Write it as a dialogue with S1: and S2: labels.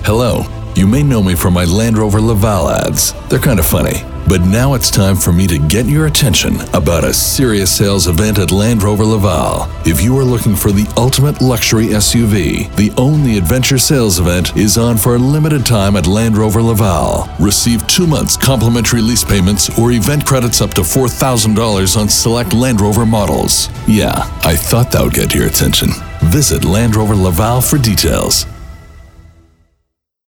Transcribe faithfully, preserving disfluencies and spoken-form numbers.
S1: Hello. You may know me from my Land Rover Laval ads. They're kind of funny. But now it's time for me to get your attention about a serious sales event at Land Rover Laval. If you are looking for the ultimate luxury S U V, the Own the Adventure sales event is on for a limited time at Land Rover Laval. Receive two months complimentary lease payments or event credits up to four thousand dollars on select Land Rover models. Yeah, I thought that would get your attention. Visit Land Rover Laval for details.